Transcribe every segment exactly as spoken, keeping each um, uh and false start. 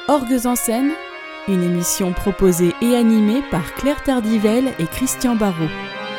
Orgues en scène, une émission proposée et animée par Claire Tardivelle et Christian Barrault.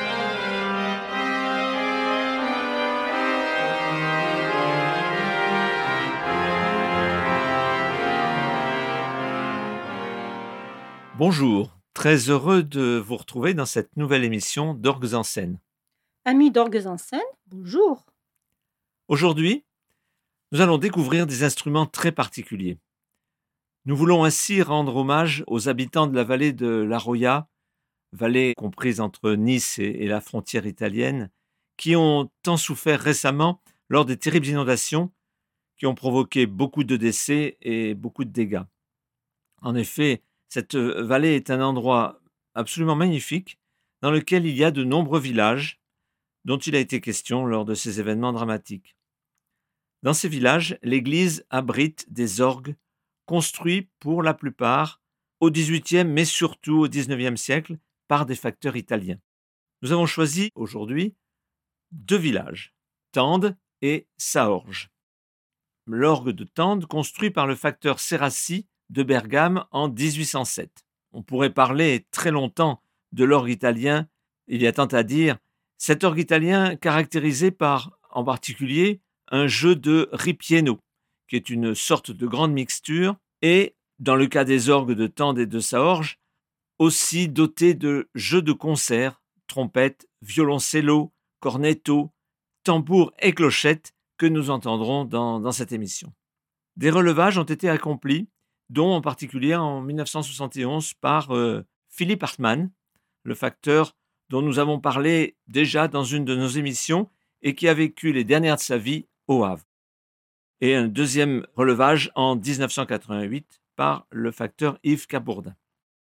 Bonjour, très heureux de vous retrouver dans cette nouvelle émission d'Orgues en scène. Amis d'Orgues en scène, bonjour. Aujourd'hui, nous allons découvrir des instruments très particuliers. Nous voulons ainsi rendre hommage aux habitants de la vallée de la Roya, vallée comprise entre Nice et, et la frontière italienne, qui ont tant souffert récemment lors des terribles inondations qui ont provoqué beaucoup de décès et beaucoup de dégâts. En effet, cette vallée est un endroit absolument magnifique dans lequel il y a de nombreux villages dont il a été question lors de ces événements dramatiques. Dans ces villages, l'église abrite des orgues construits pour la plupart au dix-huitième mais surtout au dix-neuvième siècle par des facteurs italiens. Nous avons choisi aujourd'hui deux villages, Tende et Saorge. L'orgue de Tende, construit par le facteur Serassi de Bergame en dix-huit cent sept. On pourrait parler très longtemps de l'orgue italien, il y a tant à dire. Cet orgue italien caractérisé par, en particulier, un jeu de ripieno, qui est une sorte de grande mixture, et, dans le cas des orgues de Tende et de Saorge, aussi doté de jeux de concert, trompettes, violoncello, cornetto, tambour et clochettes que nous entendrons dans, dans cette émission. Des relevages ont été accomplis, dont en particulier en mille neuf cent soixante et onze par euh, Philippe Hartmann, le facteur dont nous avons parlé déjà dans une de nos émissions et qui a vécu les dernières de sa vie au Havre. Et un deuxième relevage en dix-neuf cent quatre-vingt-huit par le facteur Yves Cabourdin.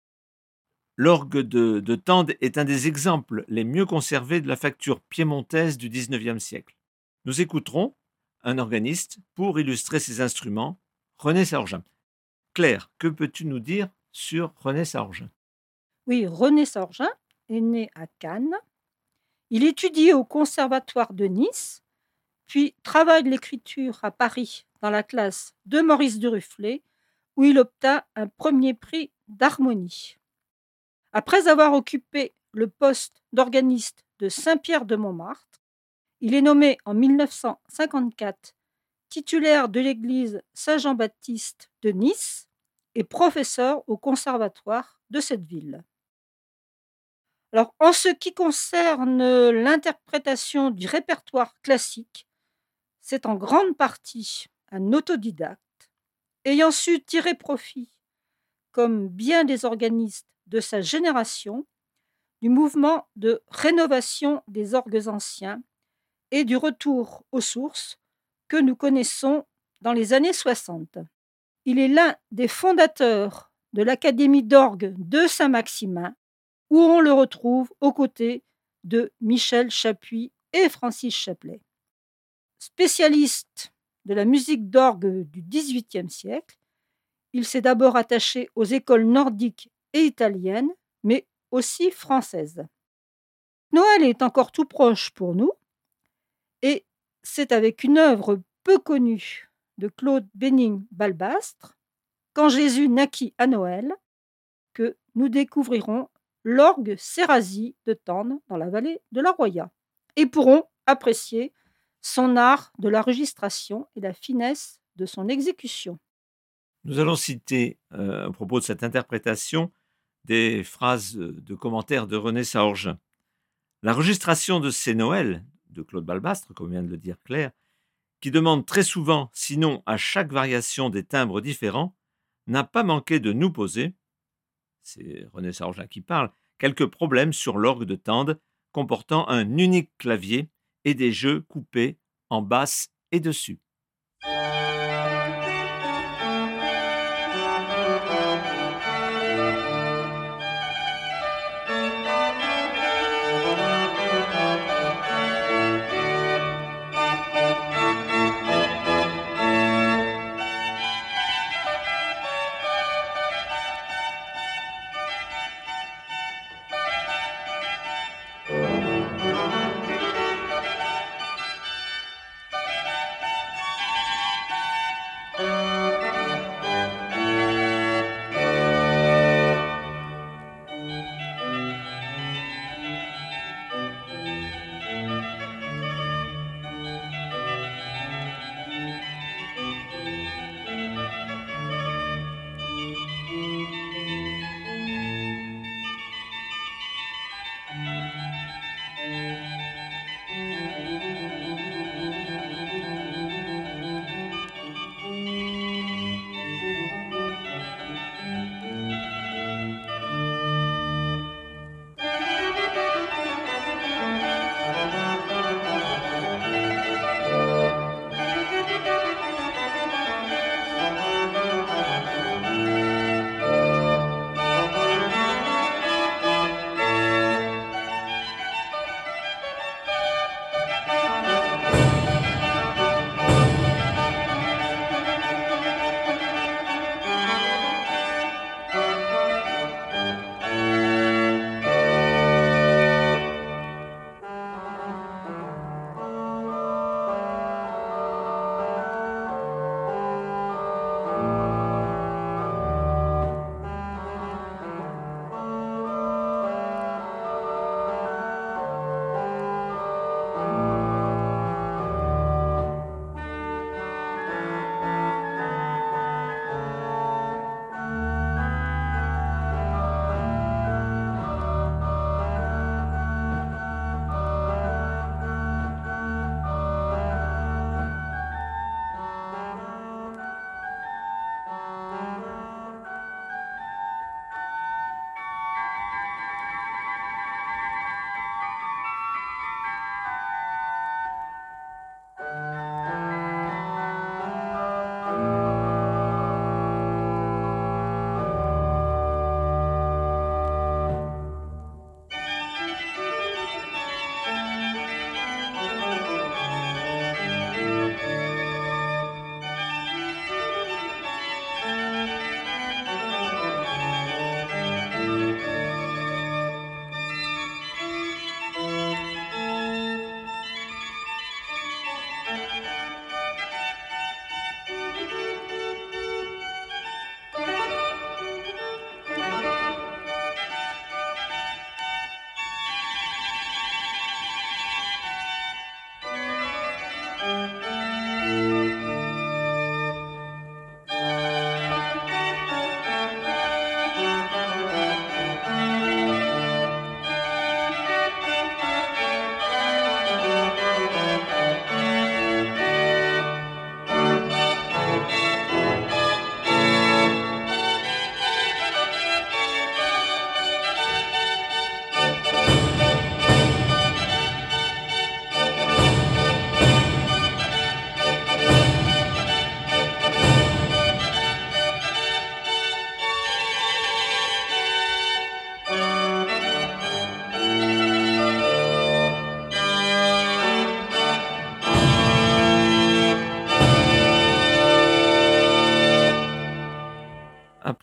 L'orgue de, de Tende est un des exemples les mieux conservés de la facture piémontaise du dix-neuvième siècle. Nous écouterons un organiste pour illustrer ses instruments, René Saorgin. Claire, que peux-tu nous dire sur René Saorgin ? Oui, René Saorgin est né à Cannes. Il étudie au Conservatoire de Nice, puis travaille de l'écriture à Paris dans la classe de Maurice Duruflé, où il obtint un premier prix d'harmonie. Après avoir occupé le poste d'organiste de Saint-Pierre-de-Montmartre, il est nommé en mille neuf cent cinquante-quatre titulaire de l'église Saint-Jean-Baptiste de Nice et professeur au conservatoire de cette ville. Alors, en ce qui concerne l'interprétation du répertoire classique, c'est en grande partie un autodidacte, ayant su tirer profit, comme bien des organistes de sa génération, du mouvement de rénovation des orgues anciens et du retour aux sources que nous connaissons dans les années soixante. Il est l'un des fondateurs de l'Académie d'orgue de Saint-Maximin, où on le retrouve aux côtés de Michel Chapuis et Francis Chaplet. Spécialiste de la musique d'orgue du dix-huitième siècle, il s'est d'abord attaché aux écoles nordiques et italiennes, mais aussi françaises. Noël est encore tout proche pour nous, et c'est avec une œuvre peu connue de Claude Bénigne-Balbastre, Quand Jésus naquit à Noël, que nous découvrirons l'orgue Serassi de Tende dans la vallée de la Roya et pourrons apprécier son art de l'enregistration et la finesse de son exécution. Nous allons citer, euh, à propos de cette interprétation, des phrases de commentaires de René Saorgin. L'enregistration de ces Noëls, de Claude Balbastre, comme vient de le dire Claire, qui demande très souvent, sinon à chaque variation des timbres différents, n'a pas manqué de nous poser, c'est René Saorgin qui parle, quelques problèmes sur l'orgue de Tende comportant un unique clavier et des jeux coupés en basse et dessus.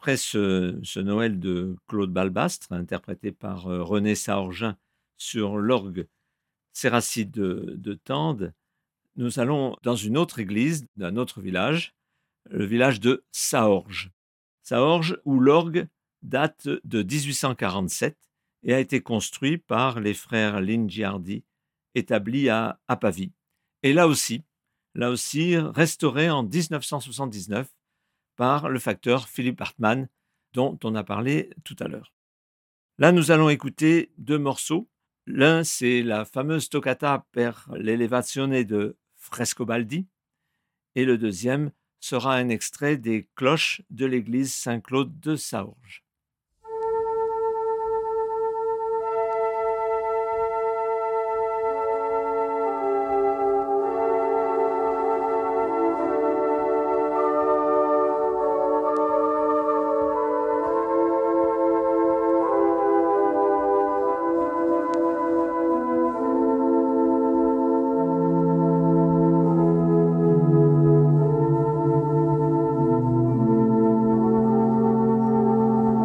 D'après ce, ce Noël de Claude Balbastre, interprété par euh, René Saorgin sur l'orgue Séracide de, de Tende, nous allons dans une autre église d'un autre village, le village de Saorge. Saorge, où l'orgue date de dix-huit cent quarante-sept et a été construit par les frères Lingiardi, établis à, à Pavie. Et là aussi, là aussi, restauré en dix-neuf cent soixante-dix-neuf par le facteur Philippe Hartmann, dont on a parlé tout à l'heure. Là, nous allons écouter deux morceaux. L'un, c'est la fameuse toccata per l'elevazione de Frescobaldi, et le deuxième sera un extrait des cloches de l'église Saint-Claude de Saorge. Thank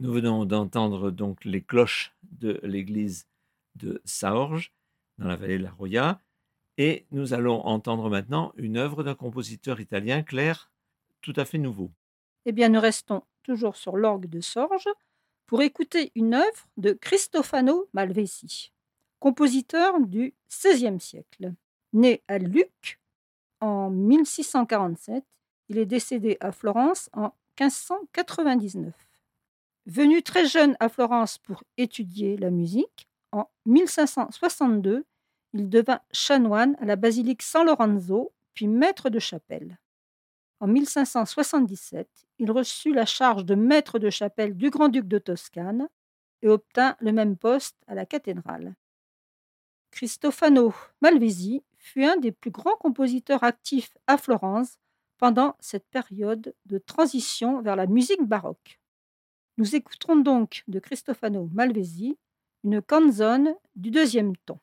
Nous venons d'entendre donc les cloches de l'église de Saorge, dans la vallée de la Roya, et nous allons entendre maintenant une œuvre d'un compositeur italien, Claire, tout à fait nouveau. Eh bien, nous restons toujours sur l'orgue de Sorge pour écouter une œuvre de Cristofano Malvesi, compositeur du seizième siècle. Né à Lucques en mille six cent quarante-sept, il est décédé à Florence en mille cinq cent quatre-vingt-dix-neuf. Venu très jeune à Florence pour étudier la musique, en mille cinq cent soixante-deux, il devint chanoine à la basilique San Lorenzo, puis maître de chapelle. En mille cinq cent soixante-dix-sept, il reçut la charge de maître de chapelle du grand-duc de Toscane et obtint le même poste à la cathédrale. Cristofano Malvesi fut un des plus grands compositeurs actifs à Florence pendant cette période de transition vers la musique baroque. Nous écouterons donc de Cristofano Malvesi une canzone du deuxième ton.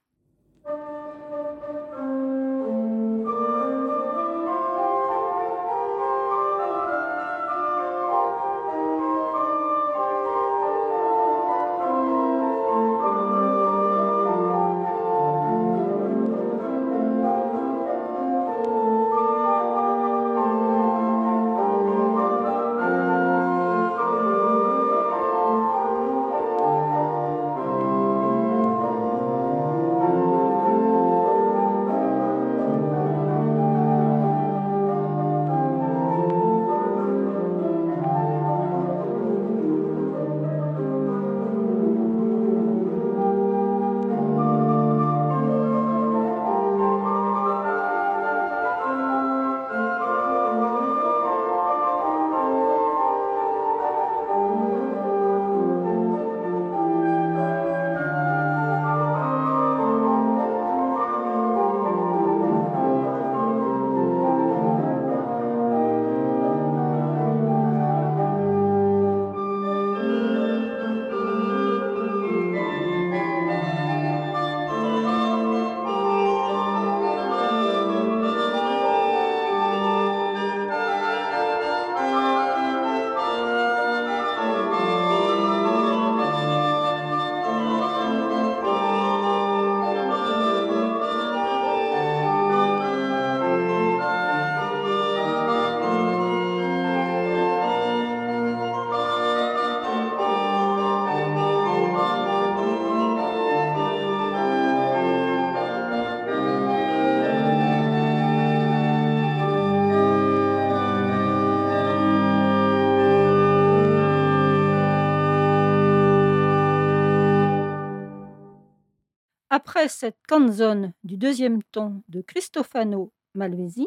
Après cette canzone du deuxième ton de Cristofano Malvesi,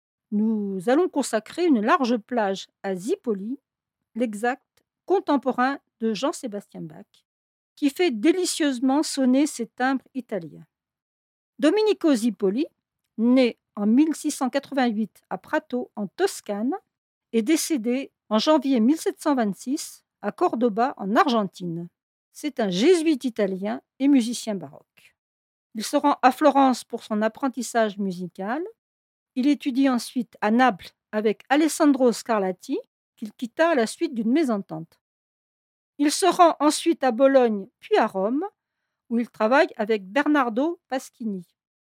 nous allons consacrer une large plage à Zipoli, l'exact contemporain de Jean-Sébastien Bach, qui fait délicieusement sonner ses timbres italiens. Domenico Zipoli, né en mille six cent quatre-vingt-huit à Prato, en Toscane, est décédé en janvier mille sept cent vingt-six à Cordoba, en Argentine. C'est un jésuite italien et musicien baroque. Il se rend à Florence pour son apprentissage musical. Il étudie ensuite à Naples avec Alessandro Scarlatti, qu'il quitta à la suite d'une mésentente. Il se rend ensuite à Bologne puis à Rome, où il travaille avec Bernardo Pasquini.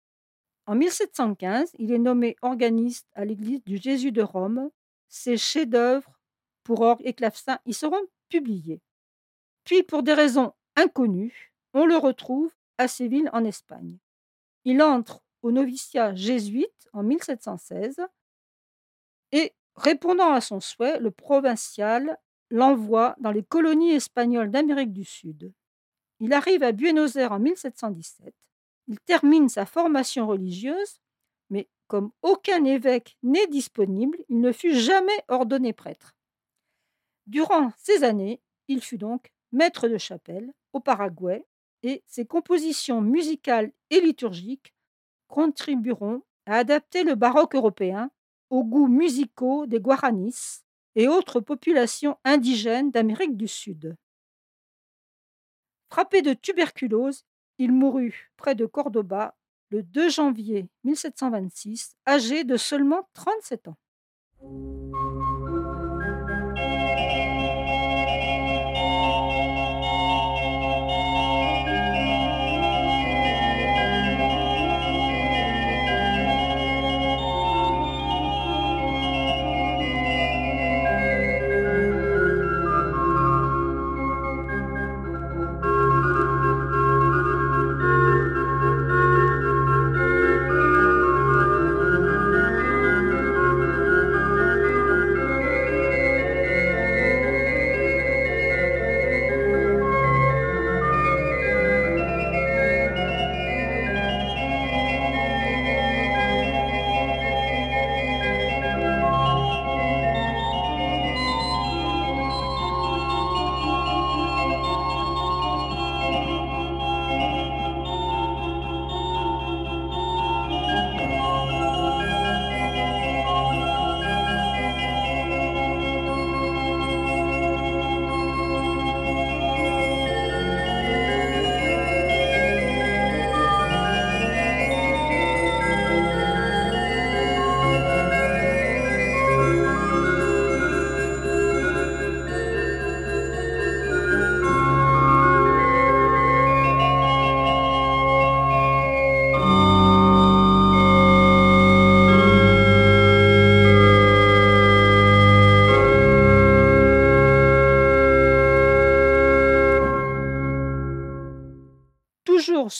En mille sept cent quinze, il est nommé organiste à l'église du Jésus de Rome. Ses chefs-d'œuvre pour orgue et clavecin y seront publiés. Puis, pour des raisons inconnues, on le retrouve à Séville en Espagne. Il entre au noviciat jésuite en mille sept cent seize et, répondant à son souhait, le provincial l'envoie dans les colonies espagnoles d'Amérique du Sud. Il arrive à Buenos Aires en mille sept cent dix-sept. Il termine sa formation religieuse, mais comme aucun évêque n'est disponible, il ne fut jamais ordonné prêtre. Durant ces années, il fut donc maître de chapelle au Paraguay, et ses compositions musicales et liturgiques contribueront à adapter le baroque européen aux goûts musicaux des Guaranis et autres populations indigènes d'Amérique du Sud. Frappé de tuberculose, il mourut près de Cordoba le deux janvier mille sept cent vingt-six, âgé de seulement trente-sept ans.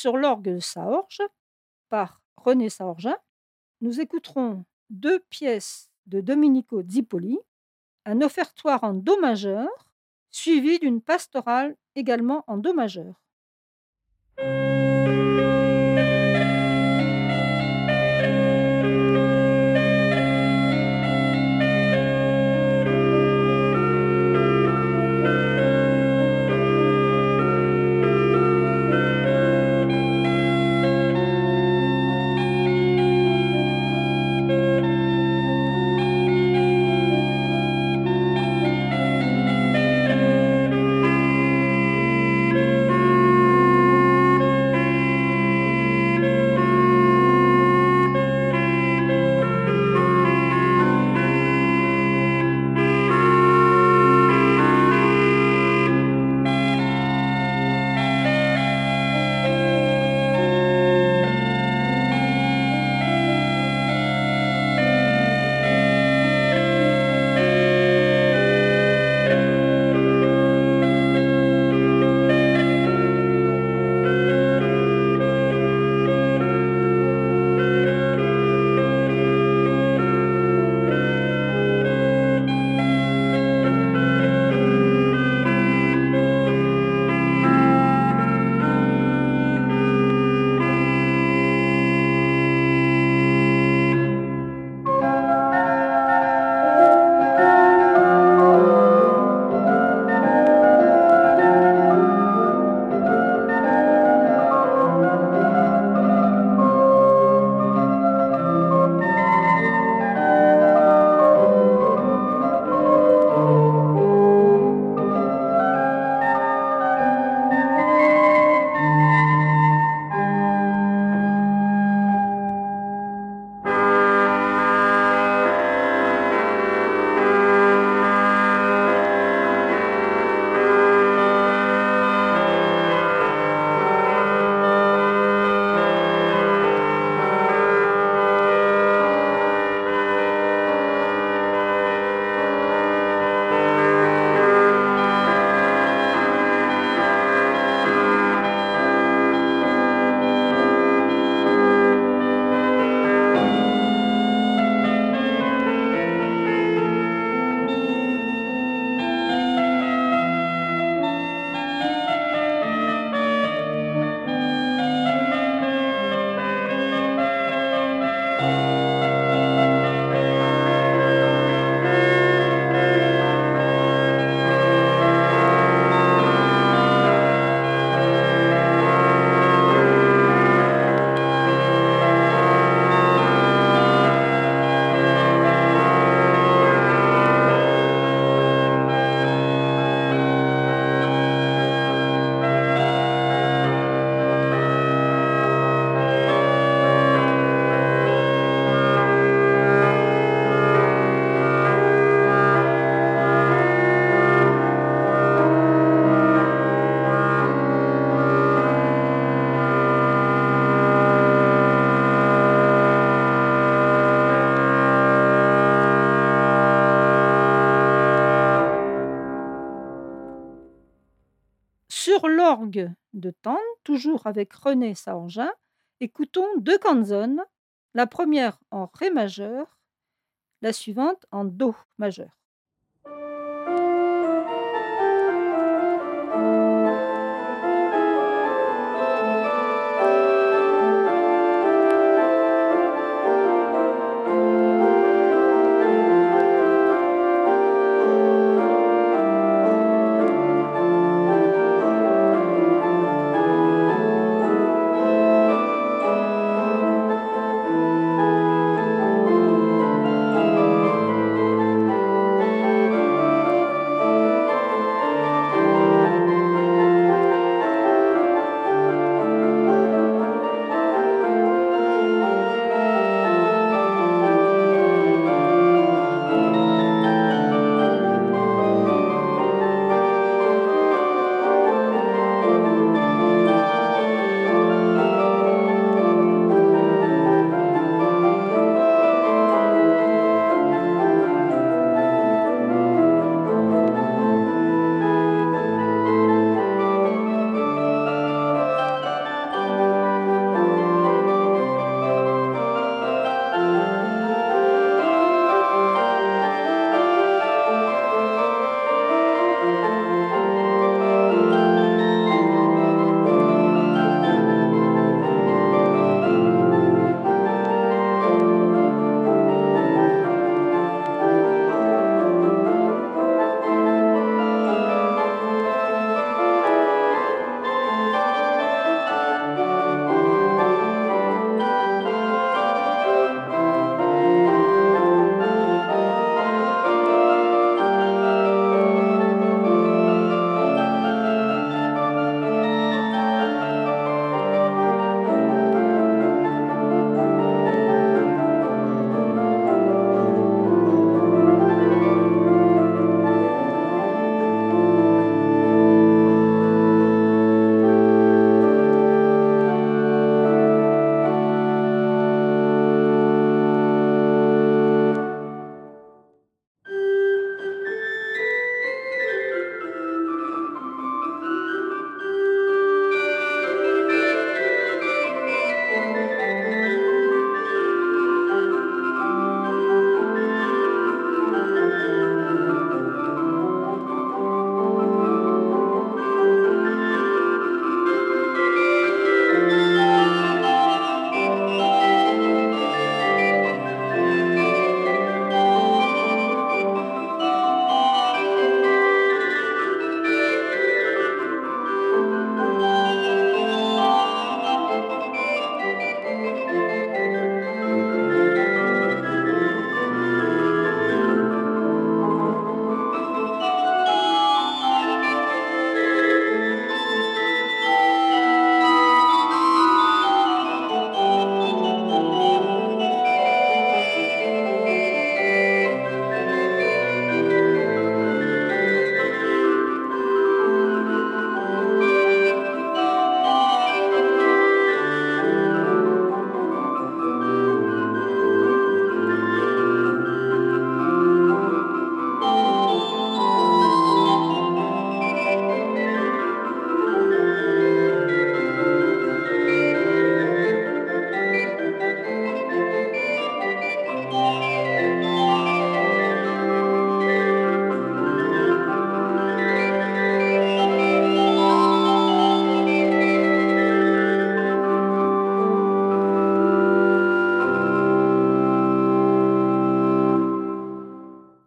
sur l'orgue de Saorge par René Saorgin. Nous écouterons deux pièces de Domenico Zipoli, un offertoire en do majeur, suivi d'une pastorale également en do majeur. Sur l'orgue de Tende, toujours avec René Saorgin, écoutons deux canzones, la première en ré majeur, la suivante en do majeur.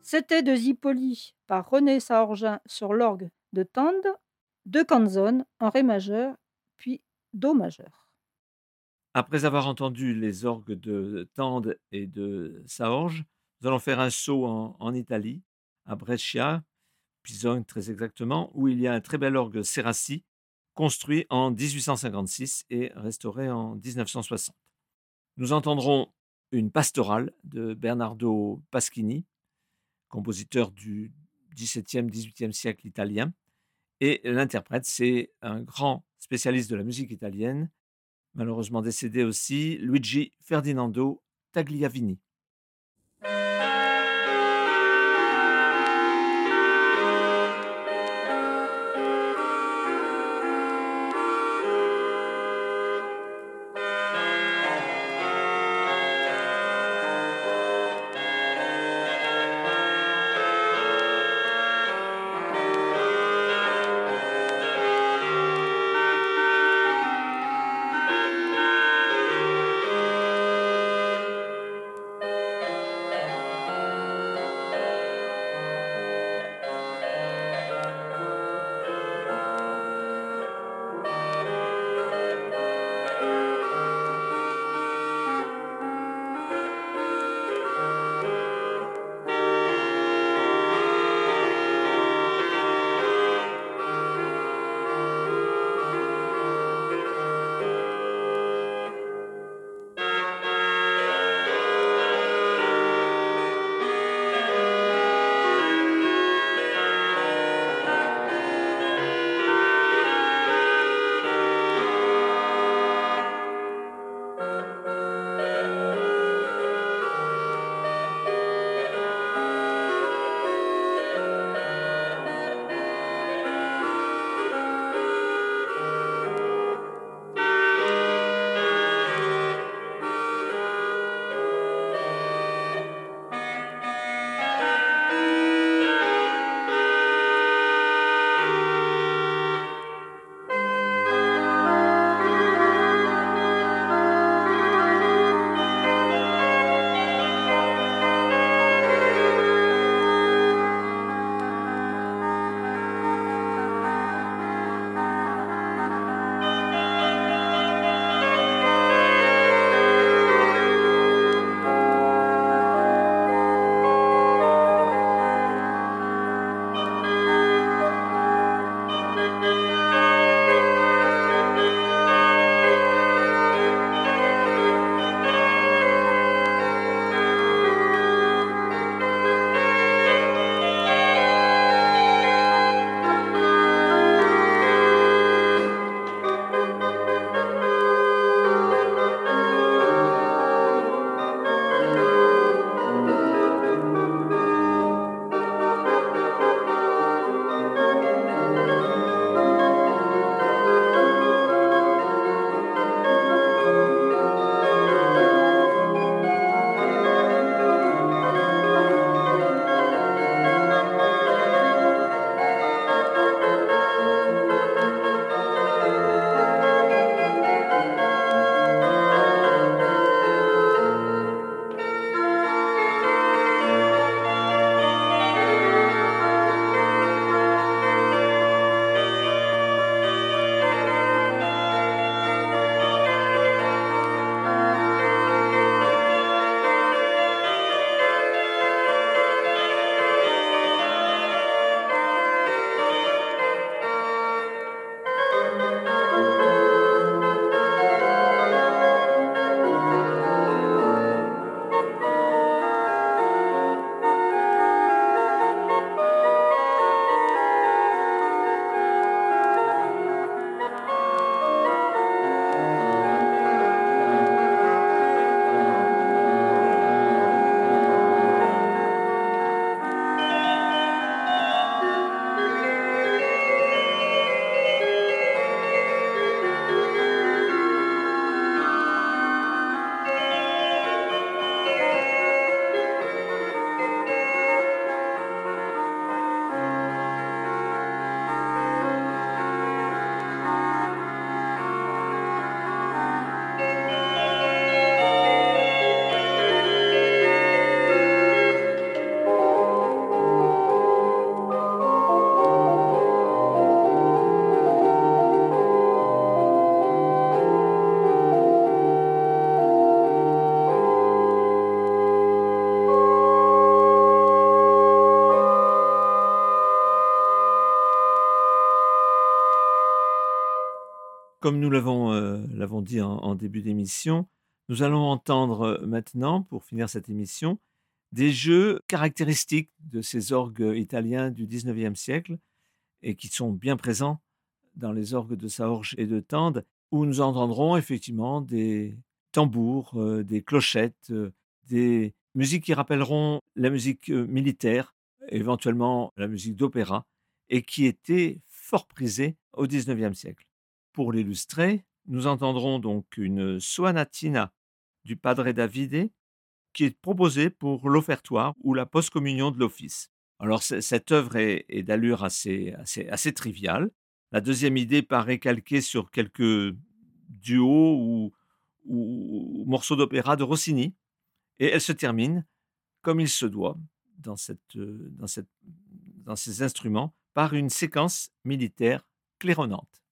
C'était de Zipoli par René Saorgin sur l'orgue de Tende, de Canzone en Ré majeur, puis Do majeur. Après avoir entendu les orgues de Tende et de Saorge, nous allons faire un saut en, en Italie, à Brescia, Pisogne très exactement, où il y a un très bel orgue Serassi, construit en dix-huit cent cinquante-six et restauré en mille neuf cent soixante. Nous entendrons une pastorale de Bernardo Pasquini, compositeur du dix-septième dix-huitième siècle italien, et l'interprète, c'est un grand spécialiste de la musique italienne, malheureusement décédé aussi, Luigi Ferdinando Tagliavini. Comme nous l'avons euh, l'avons dit en, en début d'émission, nous allons entendre euh, maintenant, pour finir cette émission, des jeux caractéristiques de ces orgues italiens du dix-neuvième siècle et qui sont bien présents dans les orgues de Saorge et de Tende, où nous entendrons effectivement des tambours, euh, des clochettes, euh, des musiques qui rappelleront la musique euh, militaire, éventuellement la musique d'opéra, et qui étaient fort prisées au dix-neuvième siècle. Pour l'illustrer, nous entendrons donc une sonatina du Padre Davide qui est proposée pour l'offertoire ou la post-communion de l'office. Alors c- cette œuvre est, est d'allure assez, assez, assez triviale. La deuxième idée paraît calquée sur quelques duos ou, ou- ou morceaux d'opéra de Rossini et elle se termine, comme il se doit, dans, cette, euh, dans, cette, dans ces instruments, par une séquence militaire claironnante.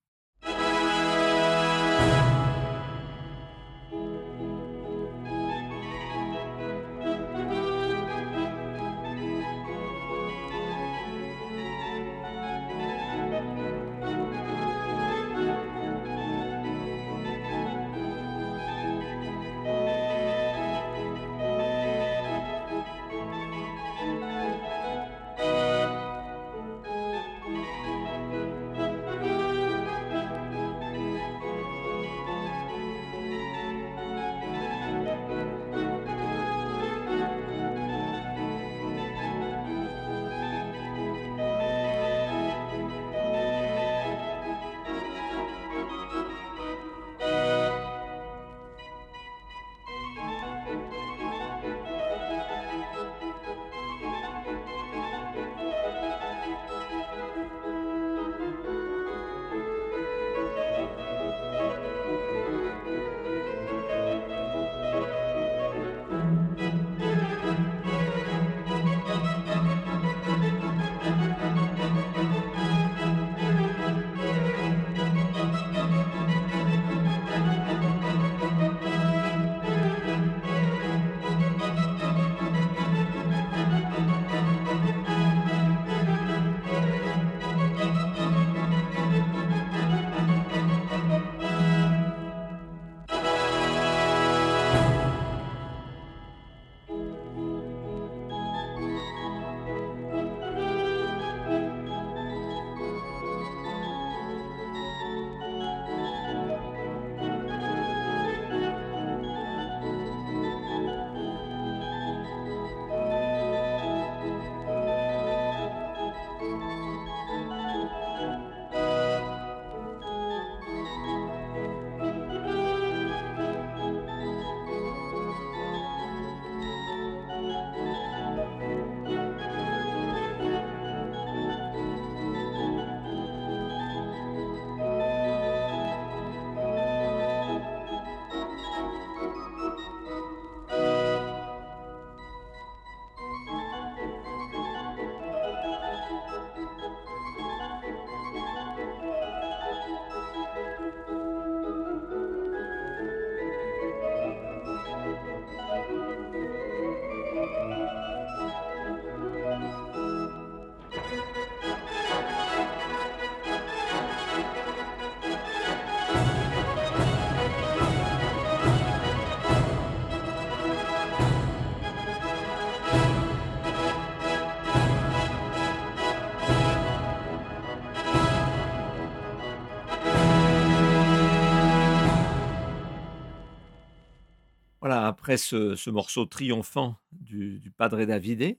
Voilà, après ce, ce morceau triomphant du, du Padre Davide,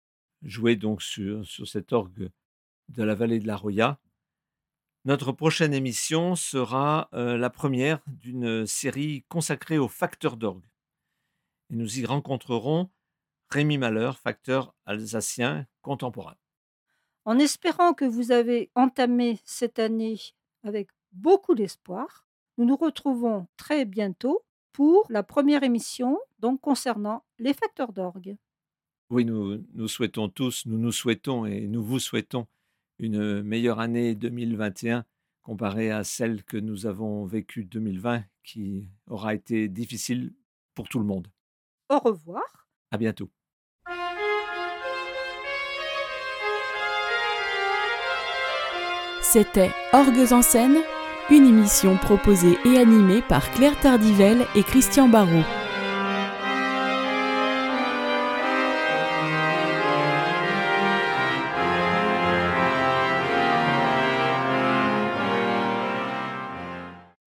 joué donc sur, sur cet orgue de la vallée de la Roya, notre prochaine émission sera euh, la première d'une série consacrée aux facteurs d'orgue. Et nous y rencontrerons Rémi Malheur, facteur alsacien contemporain. En espérant que vous avez entamé cette année avec beaucoup d'espoir, nous nous retrouvons très bientôt pour la première émission donc concernant les facteurs d'orgue. Oui, nous, nous souhaitons tous, nous nous souhaitons et nous vous souhaitons une meilleure année deux mille vingt et un comparée à celle que nous avons vécue deux mille vingt qui aura été difficile pour tout le monde. Au revoir. À bientôt. C'était Orgues en scène, Une émission proposée et animée par Claire Tardivelle et Christian Barrault.